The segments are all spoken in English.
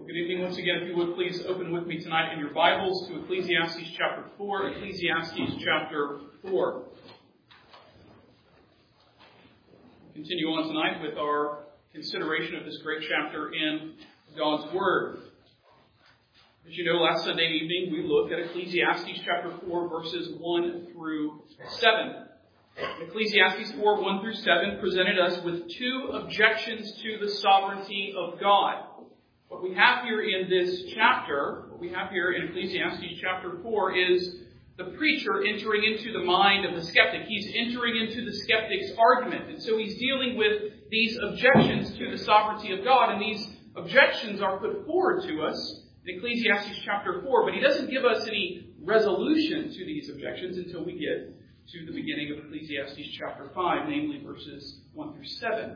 Well, good evening once again. If you would please open with me tonight in your Bibles to Ecclesiastes chapter 4. Ecclesiastes chapter 4. Continue on tonight with our consideration of this great chapter in God's Word. As you know, last Sunday evening we looked at Ecclesiastes chapter 4 verses 1 through 7. Ecclesiastes 4, 1 through 7 presented us with two objections to the sovereignty of God. What we have here in this chapter, what we have here in Ecclesiastes chapter 4 is the preacher entering into the mind of the skeptic. He's entering into the skeptic's argument. And so he's dealing with these objections to the sovereignty of God. And these objections are put forward to us in Ecclesiastes chapter 4. But he doesn't give us any resolution to these objections until we get to the beginning of Ecclesiastes chapter 5, namely verses 1 through 7.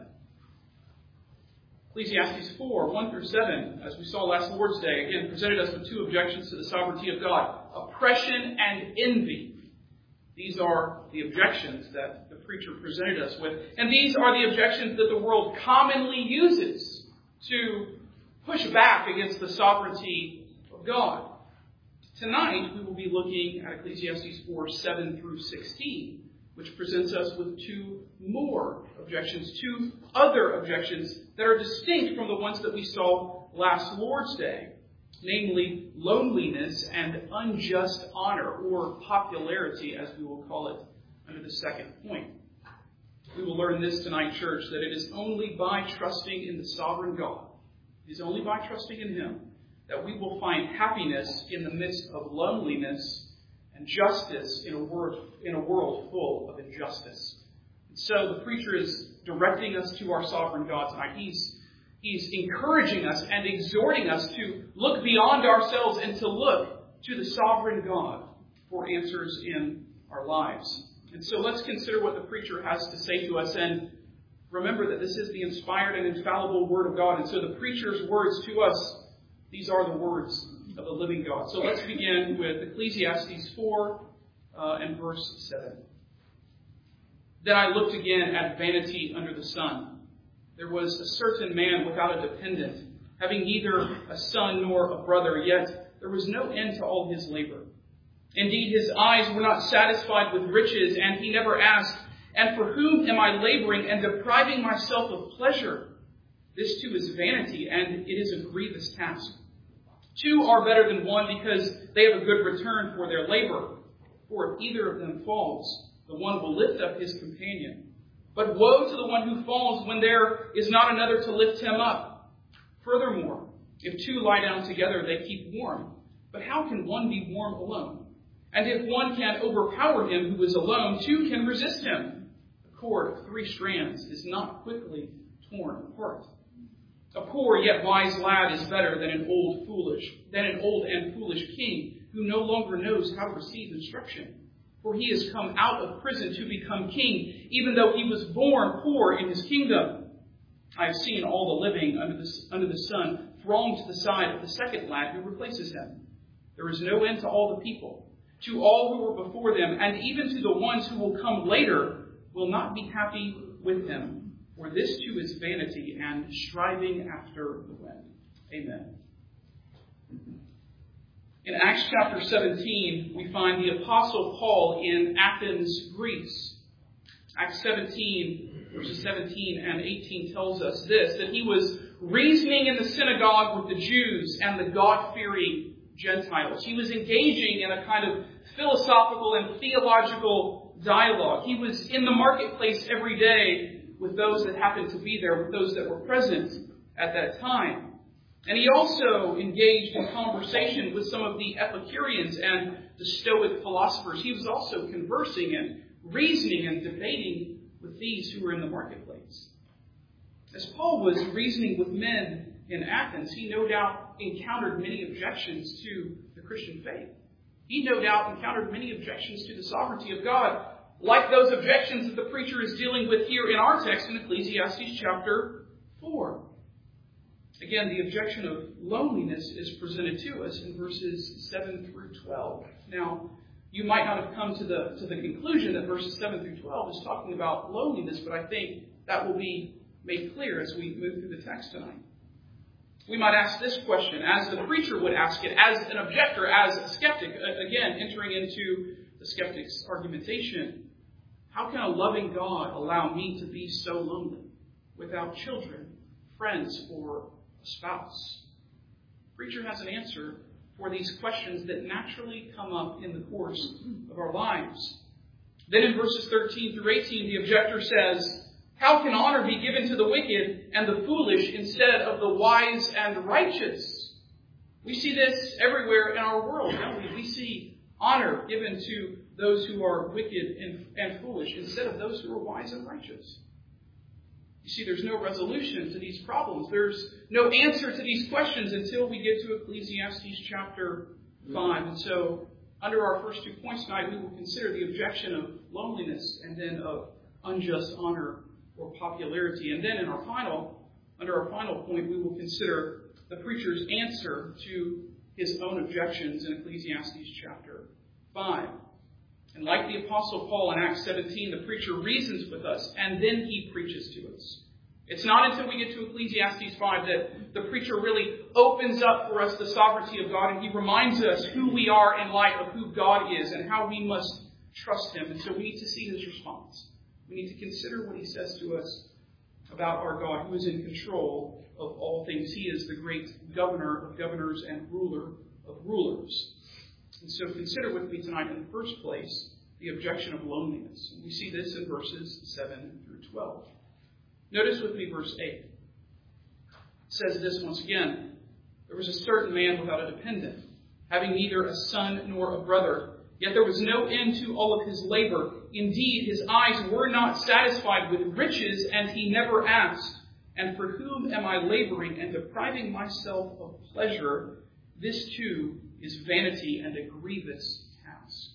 Ecclesiastes 4, 1 through 7, as we saw last Lord's Day, again presented us with two objections to the sovereignty of God: oppression and envy. These are the objections that the preacher presented us with. And these are the objections that the world commonly uses to push back against the sovereignty of God. Tonight, we will be looking at Ecclesiastes 4, 7 through 16, which presents us with two more objections, two other objections that are distinct from the ones that we saw last Lord's Day, namely loneliness and unjust honor, or popularity, as we will call it under the second point. We will learn this tonight, church, that it is only by trusting in the sovereign God, it is only by trusting in Him, that we will find happiness in the midst of loneliness and justice in a world full of injustice. And so the preacher is directing us to our sovereign God tonight. He's encouraging us and exhorting us to look beyond ourselves and to look to the sovereign God for answers in our lives. And so let's consider what the preacher has to say to us, and remember that this is the inspired and infallible Word of God. And so the preacher's words to us, these are the words of the living God. So let's begin with Ecclesiastes 4 and verse 7. Then I looked again at vanity under the sun. There was a certain man without a dependent, having neither a son nor a brother, yet there was no end to all his labor. Indeed, his eyes were not satisfied with riches, and he never asked, "And for whom am I laboring and depriving myself of pleasure?" This too is vanity, and it is a grievous task. Two are better than one because they have a good return for their labor. For if either of them falls, the one will lift up his companion. But woe to the one who falls when there is not another to lift him up. Furthermore, if two lie down together, they keep warm. But how can one be warm alone? And if one can overpower him who is alone, two can resist him. A cord of 3 strands is not quickly torn apart. A poor yet wise lad is better than an old and foolish king who no longer knows how to receive instruction. For he has come out of prison to become king, even though he was born poor in his kingdom. I have seen all the living under the sun throng to the side of the second lad who replaces him. There is no end to all the people, to all who were before them, and even to the ones who will come later will not be happy with him. For this too is vanity and striving after the wind. Amen. In Acts chapter 17, we find the Apostle Paul in Athens, Greece. Acts 17, verses 17 and 18 tells us this, that he was reasoning in the synagogue with the Jews and the God-fearing Gentiles. He was engaging in a kind of philosophical and theological dialogue. He was in the marketplace every day with those that happened to be there, with those that were present at that time. And he also engaged in conversation with some of the Epicureans and the Stoic philosophers. He was also conversing and reasoning and debating with these who were in the marketplace. As Paul was reasoning with men in Athens, he no doubt encountered many objections to the Christian faith. He no doubt encountered many objections to the sovereignty of God, like those objections that the preacher is dealing with here in our text in Ecclesiastes chapter 4. Again, the objection of loneliness is presented to us in verses 7 through 12. Now, you might not have come to the conclusion that verses 7 through 12 is talking about loneliness, but I think that will be made clear as we move through the text tonight. We might ask this question, as the preacher would ask it, as an objector, as a skeptic, again, entering into the skeptic's argumentation. How can a loving God allow me to be so lonely, without children, friends, or a spouse? The preacher has an answer for these questions that naturally come up in the course of our lives. Then in verses 13 through 18, the objector says, how can honor be given to the wicked and the foolish instead of the wise and righteous? We see this everywhere in our world, don't we? We see honor given to those who are wicked and foolish instead of those who are wise and righteous. You see, there's no resolution to these problems. There's no answer to these questions until we get to Ecclesiastes chapter 5. And so, under our first 2 points tonight, we will consider the objection of loneliness and then of unjust honor or popularity. And then under our final point, we will consider the preacher's answer to his own objections in Ecclesiastes chapter 5. And like the Apostle Paul in Acts 17, the preacher reasons with us, and then he preaches to us. It's not until we get to Ecclesiastes 5 that the preacher really opens up for us the sovereignty of God, and he reminds us who we are in light of who God is and how we must trust him. And so we need to see his response. We need to consider what he says to us about our God, who is in control of all things. He is the great governor of governors and ruler of rulers. And so consider with me tonight, in the first place, the objection of loneliness. And we see this in verses 7 through 12. Notice with me verse 8. It says this once again. There was a certain man without a dependent, having neither a son nor a brother. Yet there was no end to all of his labor. Indeed, his eyes were not satisfied with riches, and he never asked, and for whom am I laboring and depriving myself of pleasure? This too is vanity and a grievous task.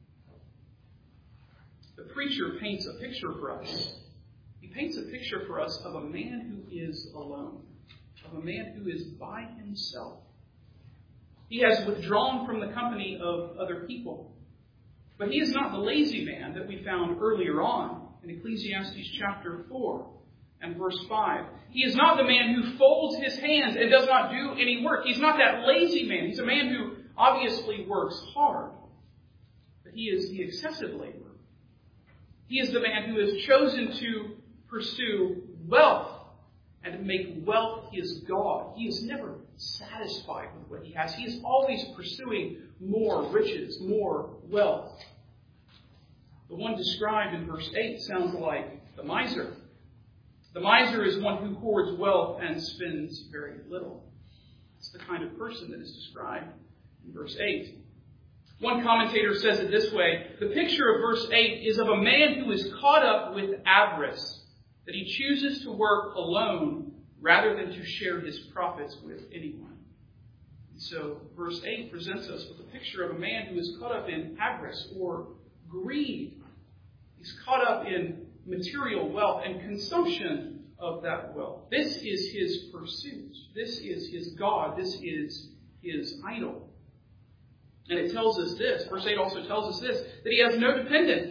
The preacher paints a picture for us. He paints a picture for us of a man who is alone, of a man who is by himself. He has withdrawn from the company of other people. But he is not the lazy man that we found earlier on in Ecclesiastes chapter 4 and verse 5. He is not the man who folds his hands and does not do any work. He's not that lazy man. He's a man who obviously works hard. But he is the excessive laborer. He is the man who has chosen to pursue wealth and to make wealth his God. He is never satisfied with what he has. He is always pursuing more riches, more wealth. The one described in verse 8 sounds like the miser. The miser is one who hoards wealth and spends very little. It's the kind of person that is described in verse 8. One commentator says it this way: the picture of verse 8 is of a man who is caught up with avarice, that he chooses to work alone rather than to share his profits with anyone. And so verse 8 presents us with a picture of a man who is caught up in avarice or greed. He's caught up in material wealth and consumption of that wealth. This is his pursuit. This is his God. This is his idol. And it tells us this, verse 8 also tells us this, that he has no dependent,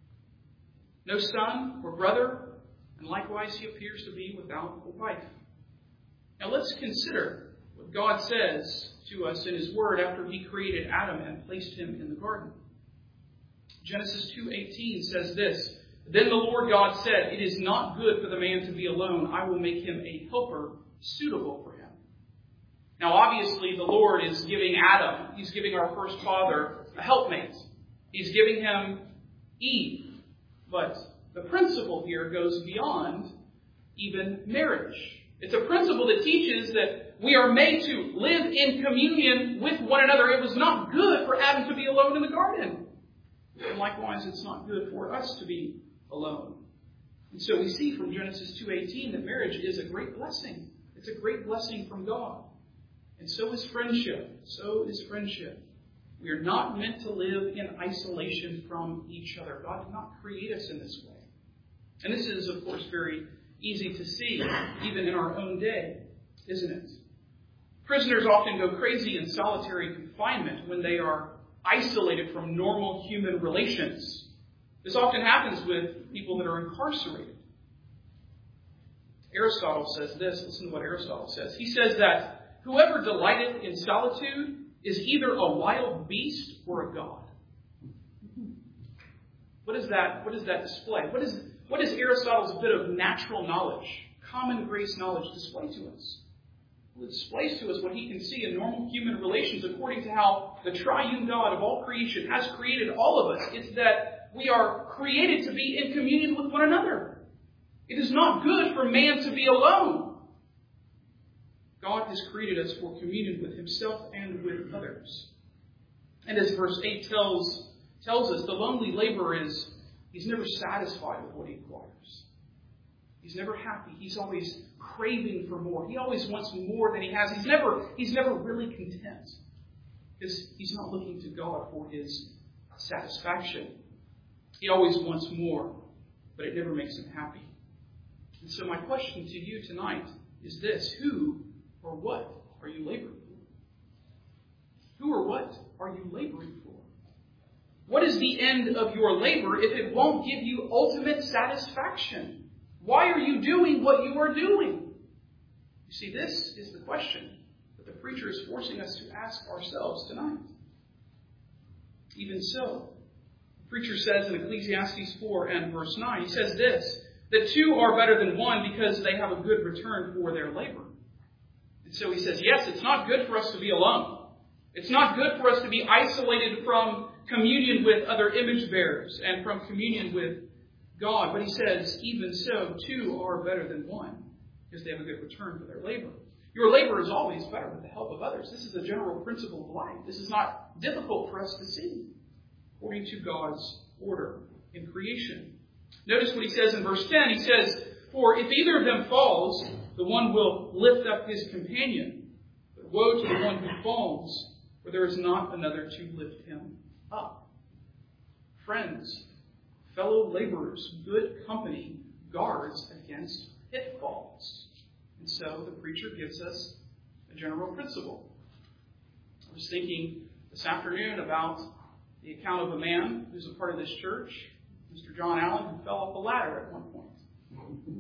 no son or brother, and likewise he appears to be without a wife. Now let's consider what God says to us in his word after he created Adam and placed him in the garden. Genesis 2:18 says this: Then the Lord God said, It is not good for the man to be alone. I will make him a helper suitable for him. Now obviously the Lord is giving Adam, he's giving our first father, a helpmate. He's giving him Eve. But the principle here goes beyond even marriage. It's a principle that teaches that we are made to live in communion with one another. It was not good for Adam to be alone in the garden. And likewise, it's not good for us to be alone. And so we see from Genesis 2:18 that marriage is a great blessing. It's a great blessing from God. And so is friendship. So is friendship. We are not meant to live in isolation from each other. God did not create us in this way. And this is, of course, very easy to see, even in our own day, isn't it? Prisoners often go crazy in solitary confinement when they are isolated from normal human relations. This often happens with people that are incarcerated. Aristotle says this. Listen to what Aristotle says. He says that Whoever delighteth in solitude is either a wild beast or a god. What does that display? What does Aristotle's bit of natural knowledge, common grace knowledge, display to us? Well, it displays to us what he can see in normal human relations according to how the triune God of all creation has created all of us. It's that we are created to be in communion with one another. It is not good for man to be alone. God has created us for communion with himself and with others. And as verse 8 tells us, the lonely laborer he's never satisfied with what he acquires. He's never happy. He's always craving for more. He always wants more than he has. He's never really content. Because he's not looking to God for his satisfaction. He always wants more, but it never makes him happy. And so my question to you tonight is this: who or what are you laboring for? Who or what are you laboring for? What is the end of your labor if it won't give you ultimate satisfaction? Why are you doing what you are doing? You see, this is the question that the preacher is forcing us to ask ourselves tonight. Even so, the preacher says in Ecclesiastes 4 and verse 9, he says this, that two are better than one because they have a good return for their labor. And so he says, yes, it's not good for us to be alone. It's not good for us to be isolated from communion with other image bearers and from communion with God. But he says, even so, two are better than one because they have a good return for their labor. Your labor is always better with the help of others. This is the general principle of life. This is not difficult for us to see according to God's order in creation. Notice what he says in verse 10. He says, for if either of them falls, the one will lift up his companion. But woe to the one who falls, for there is not another to lift him up. Friends, fellow laborers, good company guards against pitfalls. And so the preacher gives us a general principle. I was thinking this afternoon about the account of a man who's a part of this church, Mr. John Allen, who fell off a ladder at one point.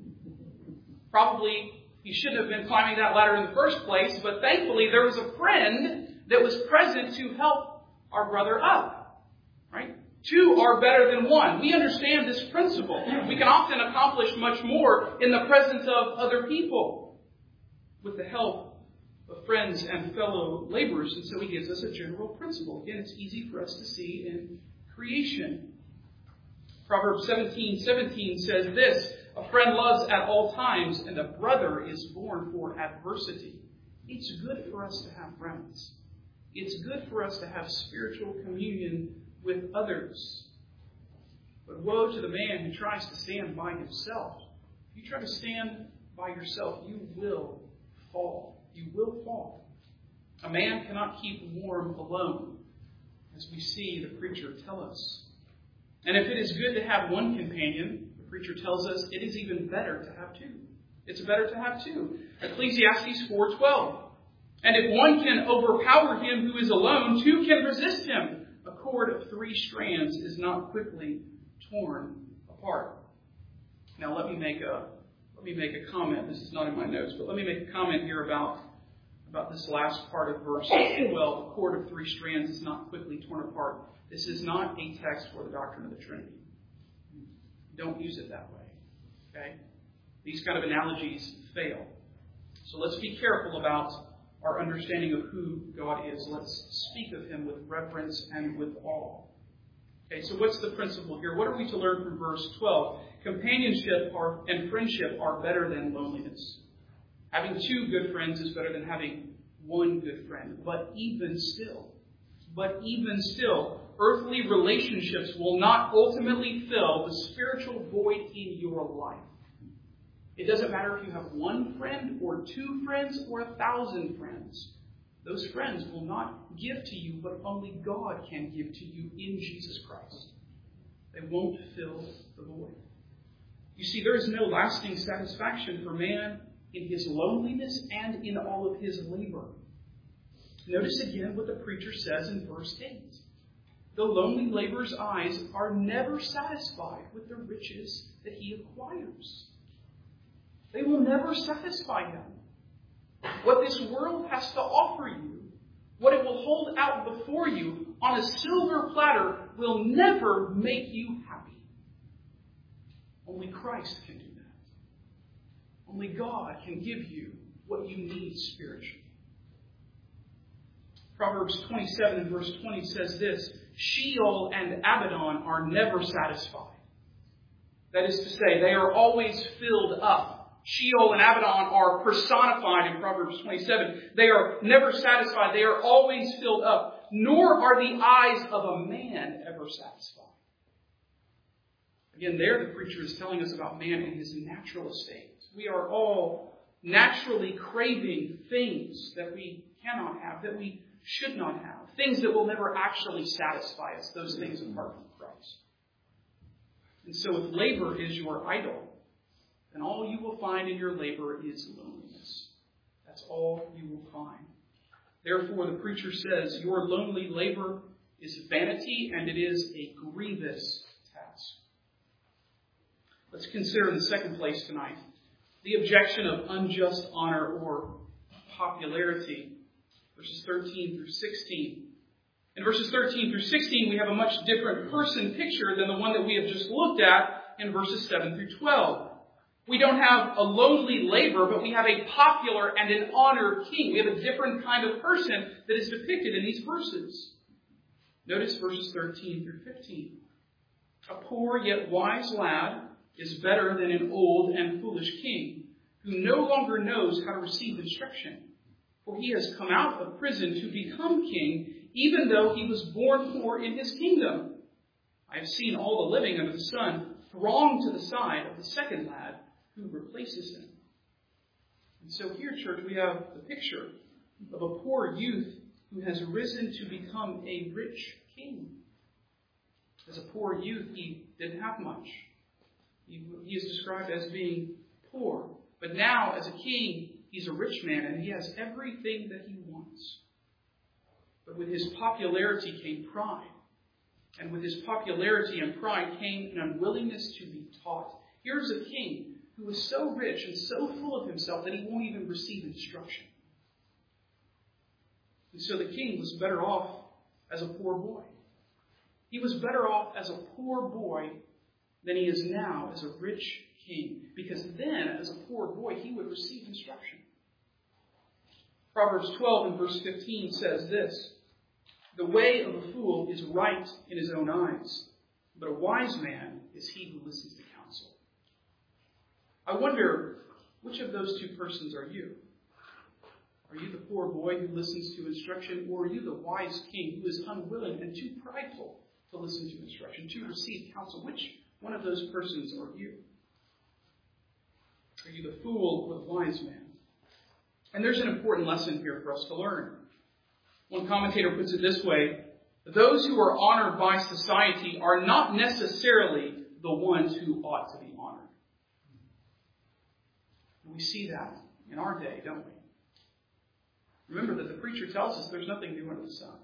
Probably he shouldn't have been climbing that ladder in the first place, but thankfully there was a friend that was present to help our brother up. Right? Two are better than one. We understand this principle. We can often accomplish much more in the presence of other people with the help of friends and fellow laborers. And so he gives us a general principle. Again, it's easy for us to see in creation. Proverbs 17:17 says this, a friend loves at all times, and a brother is born for adversity. It's good for us to have friends. It's good for us to have spiritual communion with others. But woe to the man who tries to stand by himself. If you try to stand by yourself, you will fall. You will fall. A man cannot keep warm alone, as we see the preacher tell us. And if it is good to have one companion, the preacher tells us it is even better to have two. It's better to have two. Ecclesiastes 4:12. And if one can overpower him who is alone, two can resist him. A cord of 3 strands is not quickly torn apart. Now let me make a comment. This is not in my notes, but let me make a comment here about this last part of verse 12. A cord of 3 strands is not quickly torn apart. This is not a text for the doctrine of the Trinity. Don't use it that way. Okay? These kind of analogies fail. So let's be careful about our understanding of who God is. Let's speak of him with reverence and with awe. Okay, so what's the principle here? What are we to learn from verse 12? Companionship and friendship are better than loneliness. Having 2 good friends is better than having 1 good friend. But even still, earthly relationships will not ultimately fill the spiritual void in your life. It doesn't matter if you have 1 friend or 2 friends or 1,000 friends. Those friends will not give to you what only God can give to you in Jesus Christ. They won't fill the void. You see, there is no lasting satisfaction for man in his loneliness and in all of his labor. Notice again what the preacher says in verse 8. The lonely laborer's eyes are never satisfied with the riches that he acquires. They will never satisfy him. what this world has to offer you, what it will hold out before you on a silver platter, will never make you happy. Only Christ can do that. Only God can give you what you need spiritually. Proverbs 27 and verse 20 says this, Sheol and Abaddon are never satisfied. That is to say, they are always filled up. Sheol and Abaddon are personified in Proverbs 27. They are never satisfied. They are always filled up. Nor are the eyes of a man ever satisfied. Again, there the preacher is telling us about man in his natural estate. We are all naturally craving things that we cannot have, that we should not have. Things that will never actually satisfy us, those things apart from Christ. And so if labor is your idol, then all you will find in your labor is loneliness. That's all you will find. Therefore, the preacher says, your lonely labor is vanity, and it is a grievous task. Let's consider in the second place tonight the objection of unjust honor or popularity. Verses 13 through 16. In verses 13 through 16, we have a much different person picture than the one that we have just looked at in verses 7 through 12. We don't have a lonely labor, but we have a popular and an honored king. We have a different kind of person that is depicted in these verses. Notice verses 13 through 15. A poor yet wise lad is better than an old and foolish king, who no longer knows how to receive instruction. For he has come out of prison to become king, even though he was born poor in his kingdom. I have seen all the living under the sun throng to the side of the second lad who replaces him. And so here, church, we have the picture of a poor youth who has risen to become a rich king. As a poor youth, he didn't have much. He is described as being poor. But now, as a king, he's a rich man, and he has everything that he wants. But with his popularity came pride. And with his popularity and pride came an unwillingness to be taught. Here's a king who is so rich and so full of himself that he won't even receive instruction. And so the king was better off as a poor boy. He was better off as a poor boy than he is now as a rich king. Because then, as a poor boy, he would receive instruction. Proverbs 12 and verse 15 says this, the way of a fool is right in his own eyes, but a wise man is he who listens to counsel. I wonder, which of those two persons are you? Are you the poor boy who listens to instruction, or are you the wise king who is unwilling and too prideful to listen to instruction, to receive counsel? Which one of those persons are you? Are you the fool or the wise man? And there's an important lesson here for us to learn. One commentator puts it this way, those who are honored by society are not necessarily the ones who ought to be honored. And we see that in our day, don't we? Remember that the preacher tells us there's nothing new under the sun.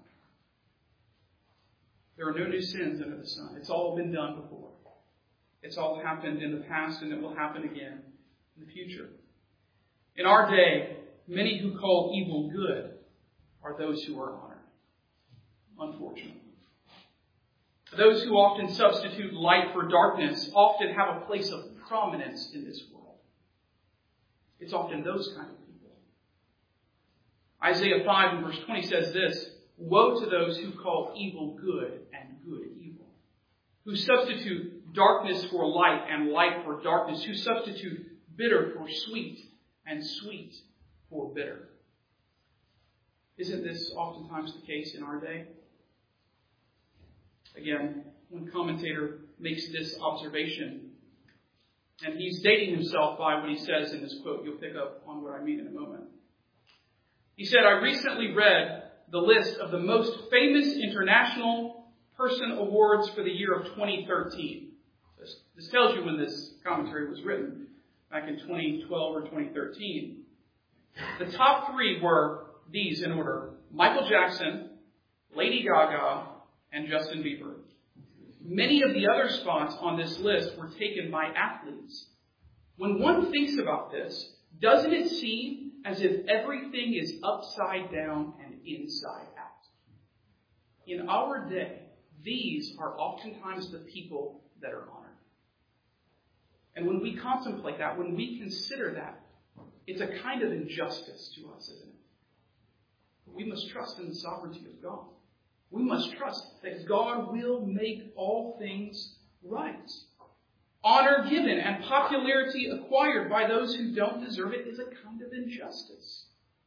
There are no new sins under the sun. It's all been done before. It's all happened in the past, and it will happen again in the future. In our day, many who call evil good are those who are honored, unfortunately. Those who often substitute light for darkness often have a place of prominence in this world. It's often those kind of people. Isaiah 5 and verse 20 says this, woe to those who call evil good and good evil, who substitute darkness for light and light for darkness, who substitute bitter for sweet and sweet for bitter. Isn't this oftentimes the case in our day? Again, one commentator makes this observation, and he's dating himself by what he says in this quote. You'll pick up on what I mean in a moment. He said, I recently read the list of the most famous international person awards for the year of 2013. This tells you when this commentary was written, back in 2012 or 2013. The top three were these in order: Michael Jackson, Lady Gaga, and Justin Bieber. Many of the other spots on this list were taken by athletes. When one thinks about this, doesn't it seem as if everything is upside down and inside out. In our day, these are oftentimes the people that are honored. And when we contemplate that, when we consider that, it's a kind of injustice to us, isn't it? But we must trust in the sovereignty of God. We must trust that God will make all things right. Honor given and popularity acquired by those who don't deserve it is a kind of injustice.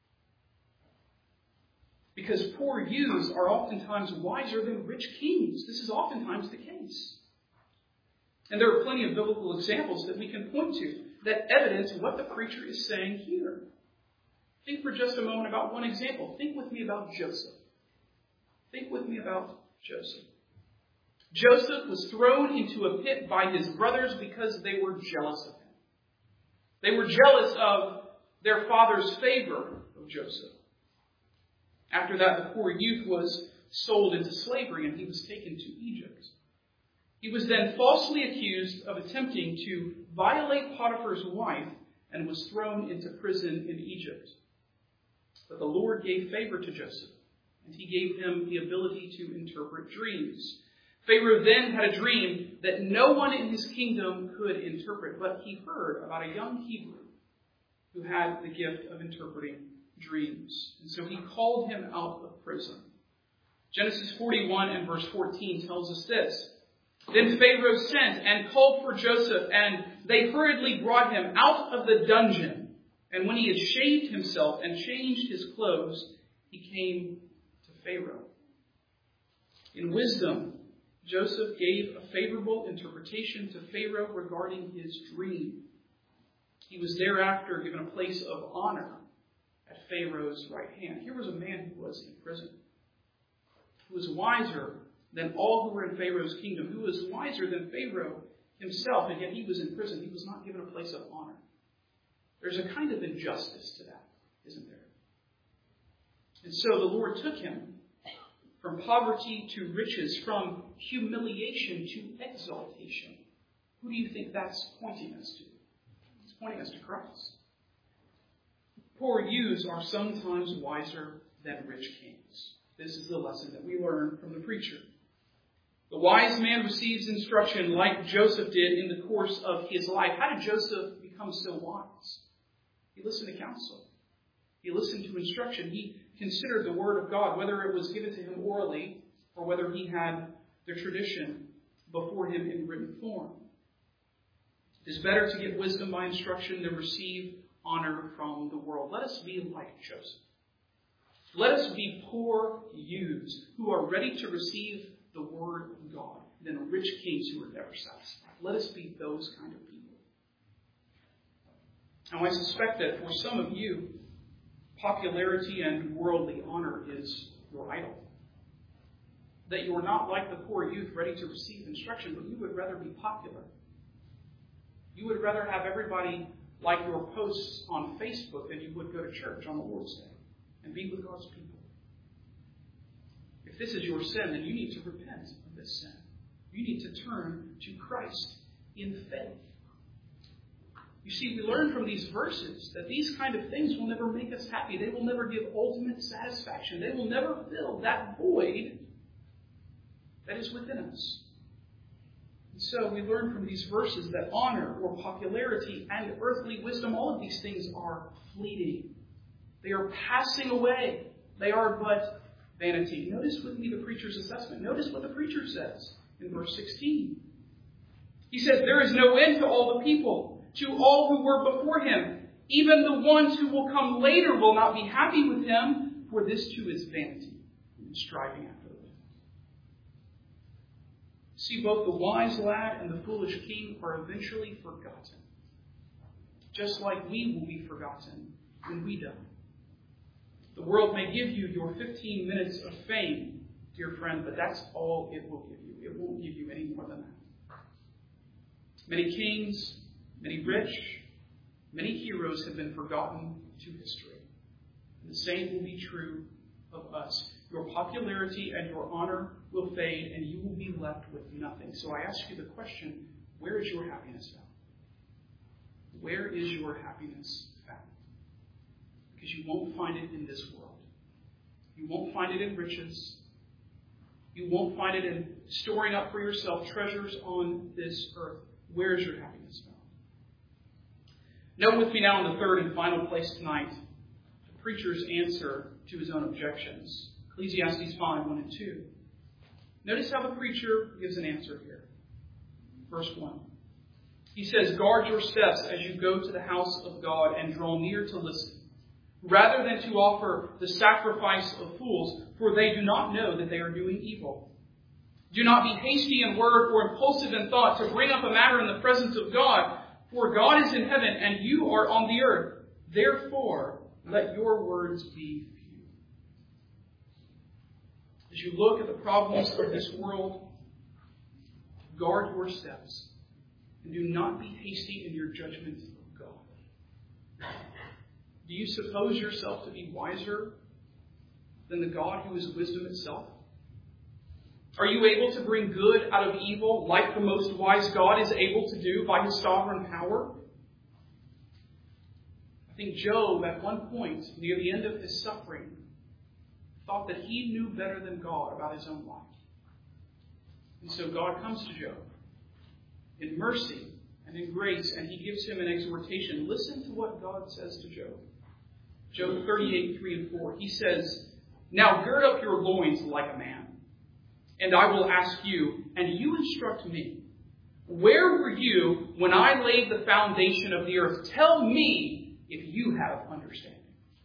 Because poor youths are oftentimes wiser than rich kings. This is oftentimes the case. And there are plenty of biblical examples that we can point to that evidence what the preacher is saying here. Think for just a moment about one example. Think with me about Joseph. Think with me about Joseph. Joseph was thrown into a pit by his brothers because they were jealous of him. They were jealous of their father's favor of Joseph. After that, the poor youth was sold into slavery and he was taken to Egypt. He was then falsely accused of attempting to violate Potiphar's wife and was thrown into prison in Egypt. But the Lord gave favor to Joseph, and he gave him the ability to interpret dreams. Pharaoh then had a dream that no one in his kingdom could interpret, but he heard about a young Hebrew who had the gift of interpreting dreams. And so he called him out of prison. Genesis 41 and verse 14 tells us this. Then Pharaoh sent and called for Joseph, and they hurriedly brought him out of the dungeon. And when he had shaved himself and changed his clothes, he came to Pharaoh. In wisdom, Joseph gave a favorable interpretation to Pharaoh regarding his dream. He was thereafter given a place of honor at Pharaoh's right hand. Here was a man who was in prison, who was wiser than all who were in Pharaoh's kingdom, who was wiser than Pharaoh himself, and yet he was in prison. He was not given a place of honor. There's a kind of injustice to that, isn't there? And so the Lord took him from poverty to riches, from humiliation to exaltation. Who do you think that's pointing us to? It's pointing us to Christ. Poor youths are sometimes wiser than rich kings. This is the lesson that we learn from the preacher. The wise man receives instruction like Joseph did in the course of his life. How did Joseph become so wise? He listened to counsel. He listened to instruction. He considered the word of God, whether it was given to him orally or whether he had the tradition before him in written form. It is better to get wisdom by instruction than receive honor from the world. Let us be like Joseph. Let us be poor youths who are ready to receive the word of God than rich kings who are never satisfied. Let us be those kind of people. Now, I suspect that for some of you, popularity and worldly honor is your idol. That you are not like the poor youth ready to receive instruction, but you would rather be popular. You would rather have everybody like your posts on Facebook than you would go to church on the Lord's Day and be with God's people. If this is your sin, then you need to repent of this sin. You need to turn to Christ in faith. You see, we learn from these verses that these kind of things will never make us happy. They will never give ultimate satisfaction. They will never fill that void that is within us. And so we learn from these verses that honor or popularity and earthly wisdom, all of these things are fleeting. They are passing away. They are but vanity. Notice with me the preacher's assessment. Notice what the preacher says in verse 16. He says, there is no end to all the people, to all who were before him. Even the ones who will come later will not be happy with him, for this too is vanity and striving after the wind. See, both the wise lad and the foolish king are eventually forgotten, just like we will be forgotten when we die. The world may give you your 15 minutes of fame, dear friend, but that's all it will give you. It won't give you any more than that. Many kings, many rich, many heroes have been forgotten to history. And the same will be true of us. Your popularity and your honor will fade, and you will be left with nothing. So I ask you the question, where is your happiness found? Where is your happiness found? you won't find it in this world. You won't find it in riches. You won't find it in storing up for yourself treasures on this earth. Where is your happiness found? Note with me now in the third and final place tonight, the preacher's answer to his own objections. Ecclesiastes 5, 1 and 2. Notice how the preacher gives an answer here. Verse 1. He says, "Guard your steps as you go to the house of God and draw near to listen, rather than to offer the sacrifice of fools, for they do not know that they are doing evil. Do not be hasty in word or impulsive in thought to bring up a matter in the presence of God, for God is in heaven and you are on the earth. Therefore, let your words be few." As you look at the problems of this world, guard your steps and do not be hasty in your judgment of God. Do you suppose yourself to be wiser than the God who is wisdom itself? Are you able to bring good out of evil like the most wise God is able to do by his sovereign power? I think Job, at one point, near the end of his suffering, thought that he knew better than God about his own life. And so God comes to Job in mercy and in grace, and he gives him an exhortation. Listen to what God says to Job. Job 38, 3 and 4. He says, "Now gird up your loins like a man, and I will ask you, and you instruct me. Where were you when I laid the foundation of the earth? Tell me if you have understanding."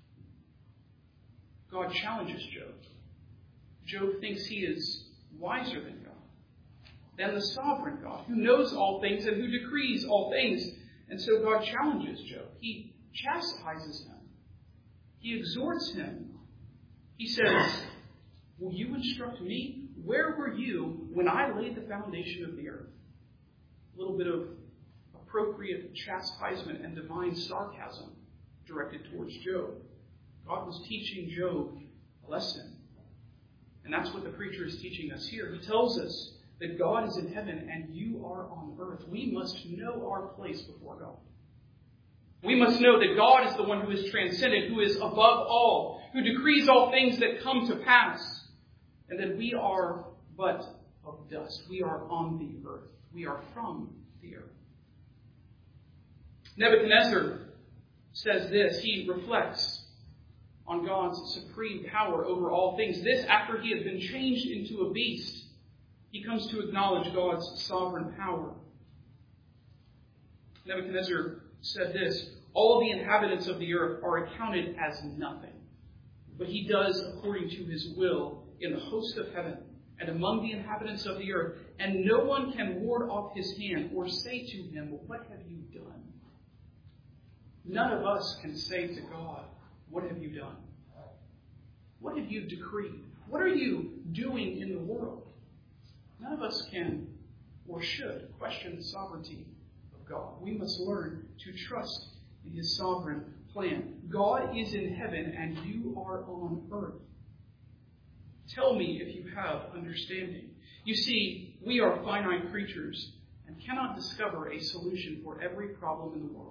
God challenges Job. Job thinks he is wiser than God, than the sovereign God, who knows all things and who decrees all things. And so God challenges Job. He chastises him. He exhorts him. He says, "Will you instruct me? Where were you when I laid the foundation of the earth?" A little bit of appropriate chastisement and divine sarcasm directed towards Job. God was teaching Job a lesson. And that's what the preacher is teaching us here. He tells us that God is in heaven and you are on earth. We must know our place before God. We must know that God is the one who is transcendent, who is above all, who decrees all things that come to pass, and that we are but of dust. We are on the earth. We are from the earth. Nebuchadnezzar says this. He reflects on God's supreme power over all things. This after he had been changed into a beast. He comes to acknowledge God's sovereign power. Nebuchadnezzar said this: "All the inhabitants of the earth are accounted as nothing, but he does according to his will in the host of heaven and among the inhabitants of the earth, and no one can ward off his hand or say to him, 'What have you done?'" None of us can say to God, "What have you done? What have you decreed? What are you doing in the world?" None of us can or should question the sovereignty of God. We must learn to trust in his sovereign plan. God is in heaven and you are on earth. Tell me if you have understanding. You see, we are finite creatures and cannot discover a solution for every problem in the world.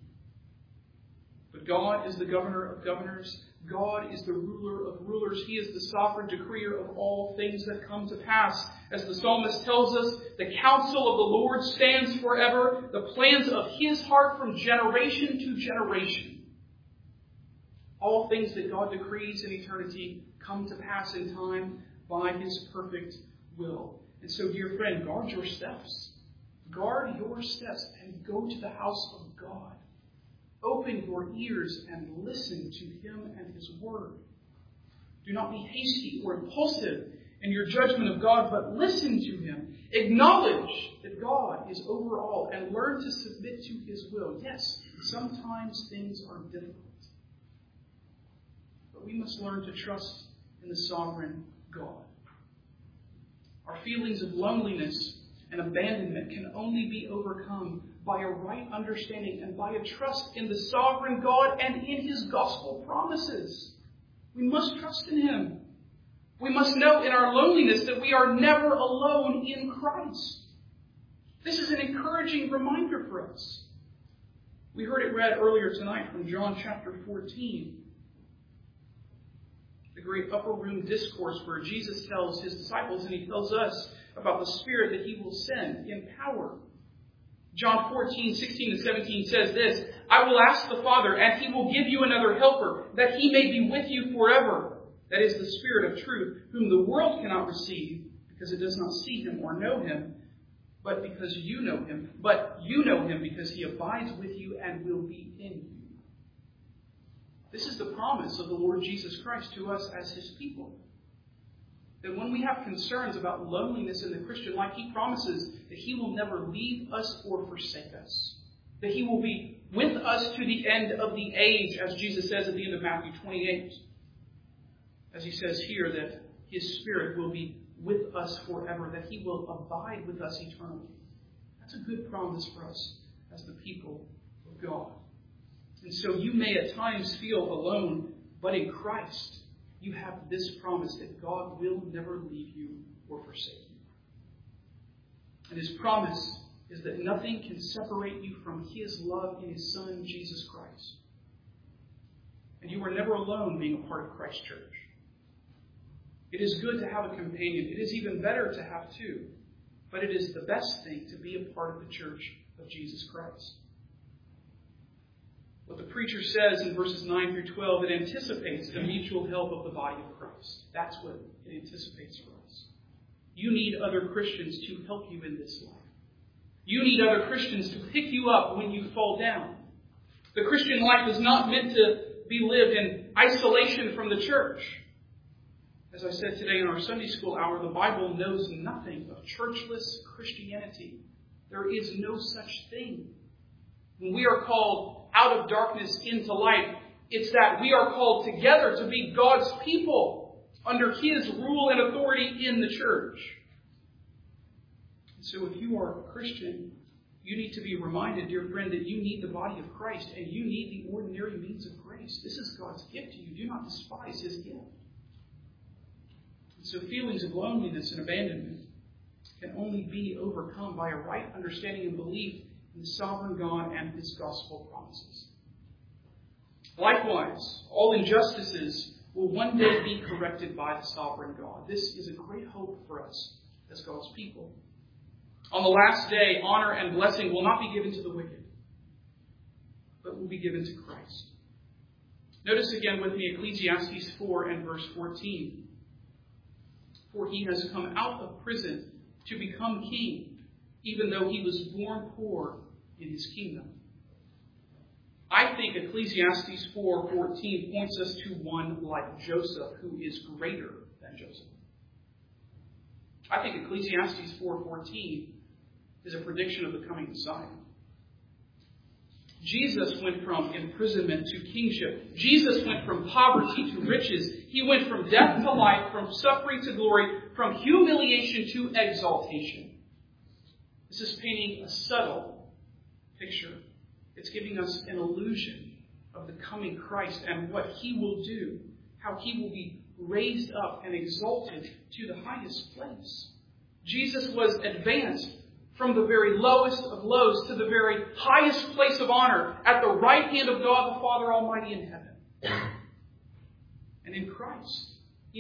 But God is the governor of governors. God is the ruler of rulers. He is the sovereign decreer of all things that come to pass. As the psalmist tells us, the counsel of the Lord stands forever, the plans of his heart from generation to generation. All things that God decrees in eternity come to pass in time by his perfect will. And so, dear friend, guard your steps. Guard your steps and go to the house of God. Open your ears and listen to him and his word. Do not be hasty or impulsive in your judgment of God, but listen to him. Acknowledge that God is over all and learn to submit to his will. Yes, sometimes things are difficult, but we must learn to trust in the sovereign God. Our feelings of loneliness and abandonment can only be overcome by a right understanding and by a trust in the sovereign God and in his gospel promises. We must trust in him. We must know in our loneliness that we are never alone in Christ. This is an encouraging reminder for us. We heard it read earlier tonight from John chapter 14. The great upper room discourse where Jesus tells his disciples and he tells us about the Spirit that he will send in power. John 14:16-17 says this, I will ask the Father, and he will give you another helper, that he may be with you forever. That is the Spirit of truth, whom the world cannot receive, because it does not see him or know him, but you know him because he abides with you and will be in you. This is the promise of the Lord Jesus Christ to us as his people. That when we have concerns about loneliness in the Christian life, he promises that he will never leave us or forsake us. That he will be with us to the end of the age, as Jesus says at the end of Matthew 28. As he says here, that his Spirit will be with us forever, that he will abide with us eternally. That's a good promise for us as the people of God. And so you may at times feel alone, but in Christ, you have this promise that God will never leave you or forsake you. And his promise is that nothing can separate you from his love in his Son, Jesus Christ. And you are never alone being a part of Christ's church. It is good to have a companion. It is even better to have two. But it is the best thing to be a part of the church of Jesus Christ. What the preacher says in verses 9 through 12, it anticipates the mutual help of the body of Christ. That's what it anticipates for us. You need other Christians to help you in this life. You need other Christians to pick you up when you fall down. The Christian life is not meant to be lived in isolation from the church. As I said today in our Sunday school hour, the Bible knows nothing of churchless Christianity. There is no such thing. When we are called out of darkness into light, it's that we are called together to be God's people under his rule and authority in the church. And so if you are a Christian, you need to be reminded, dear friend, that you need the body of Christ and you need the ordinary means of grace. This is God's gift to you. Do not despise his gift. So feelings of loneliness and abandonment can only be overcome by a right understanding and belief in the sovereign God and his gospel promises. Likewise, all injustices will one day be corrected by the sovereign God. This is a great hope for us as God's people. On the last day, honor and blessing will not be given to the wicked, but will be given to Christ. Notice again with me Ecclesiastes 4 and verse 14. For he has come out of prison to become king, even though he was born poor in his kingdom. I think Ecclesiastes 4:14 points us to one like Joseph, who is greater than Joseph. I think Ecclesiastes 4:14 is a prediction of the coming Messiah. Jesus went from imprisonment to kingship. Jesus went from poverty to riches. He went from death to life, from suffering to glory, from humiliation to exaltation. This is painting a subtle picture. It's giving us an illusion of the coming Christ and what he will do, how he will be raised up and exalted to the highest place. Jesus was advanced from the very lowest of lows to the very highest place of honor at the right hand of God the Father Almighty in heaven. And in Christ,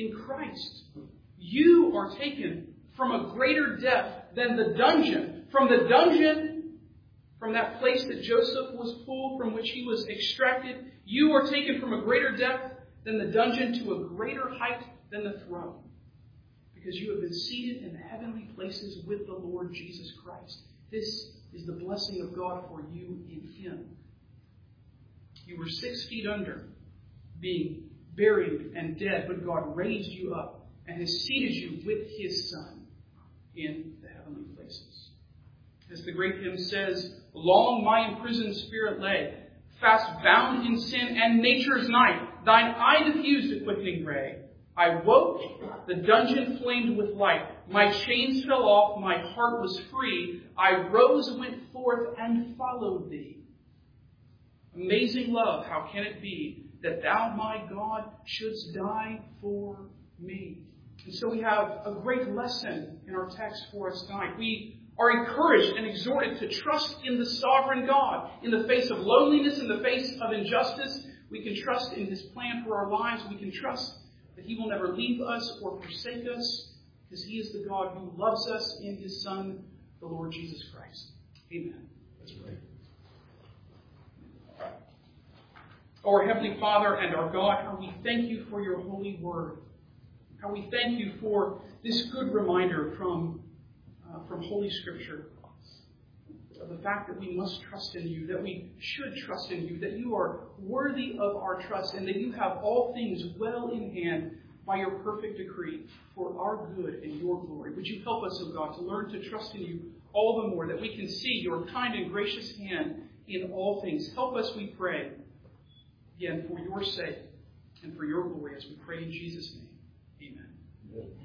you are taken from a greater depth than the dungeon. From the dungeon, from that place that Joseph was pulled, from which he was extracted, you are taken from a greater depth than the dungeon to a greater height than the throne. Because you have been seated in the heavenly places with the Lord Jesus Christ. This is the blessing of God for you in him. You were 6 feet under, being buried and dead, but God raised you up and has seated you with his Son in the heavenly places. As the great hymn says, long my imprisoned spirit lay, fast bound in sin and nature's night. Thine eye diffused a quickening ray. I woke, the dungeon flamed with light. My chains fell off, my heart was free. I rose, went forth, and followed thee. Amazing love, how can it be that thou, my God, shouldst die for me? And so we have a great lesson in our text for us tonight. We are encouraged and exhorted to trust in the sovereign God. In the face of loneliness, in the face of injustice, we can trust in his plan for our lives. We can trust that he will never leave us or forsake us, because he is the God who loves us in his Son, the Lord Jesus Christ. Amen. Let's pray. Our Heavenly Father and our God, how we thank you for your holy word. How we thank you for this good reminder from Holy Scripture of the fact that we must trust in you, that we should trust in you, that you are worthy of our trust, and that you have all things well in hand by your perfect decree for our good and your glory. Would you help us, O God, to learn to trust in you all the more, that we can see your kind and gracious hand in all things. Help us, we pray, again, for your sake and for your glory, as we pray in Jesus' name. Amen.